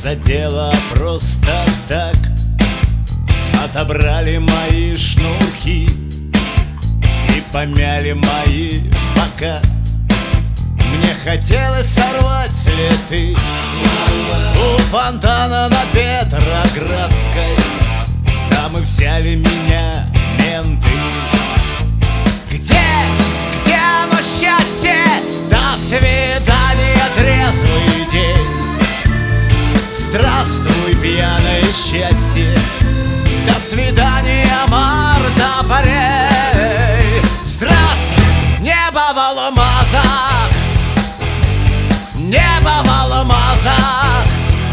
задела просто так. Отобрали мои шнурки и помяли мои бока. Мне хотелось сорвать цветы у фонтана на Петроградской. Там и взяли меня менты. Где оно счастье? До свидания, трезвый день. Здравствуй, пьяное счастье. До свидания, март, апрель. Здравствуй, небо в алмазах. Небо в алмазах.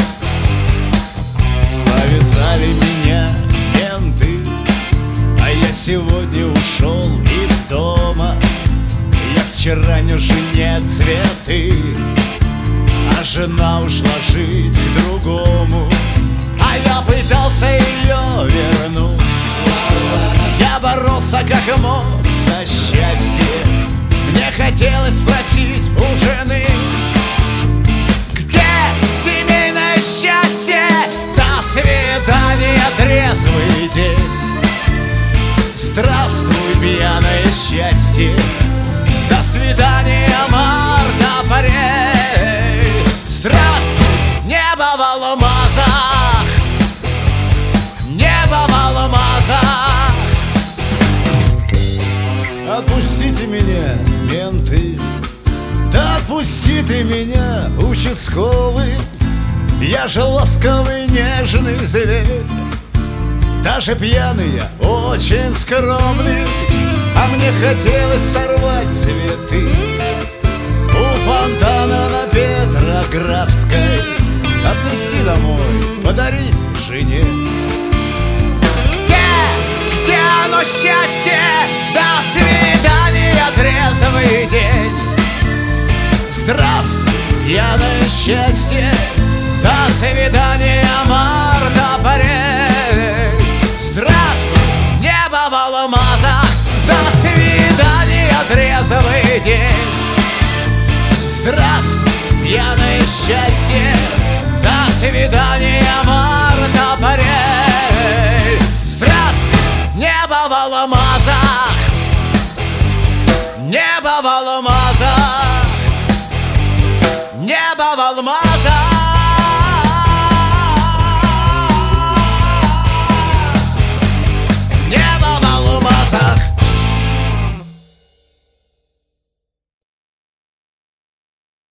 Повязали меня менты, а я сегодня ушел из дома. Я вчера нес жене цветы, а жена ушла жить к другому. А я пытался ее вернуть. Я боролся как мог за счастье. Мне хотелось спросить у жены: где семейное счастье? До свидания, трезвый день. Здравствуй, пьяное счастье. До свидания, март, апрель. Здравствуй, небо в алмазах. Небо в алмазах. Отпустите меня, менты. Да отпусти ты меня, участковый. Я же ласковый, нежный зверь. Даже пьяный я очень скромный, а мне хотелось сорвать цветы у фонтана на Петроградской. Отнести домой, подарить жене. Где оно счастье? До свидания, трезвый день. Здравствуй, пьяное счастье. До свидания, март, апрель. Здравствуй, небо в алмазах. До свидания, трезвый день. Здравствуй, пьяное счастье. До свидания, март, апрель. Здравствуй, небо в алмазах. Небо в алмазах. Небо в алмазах.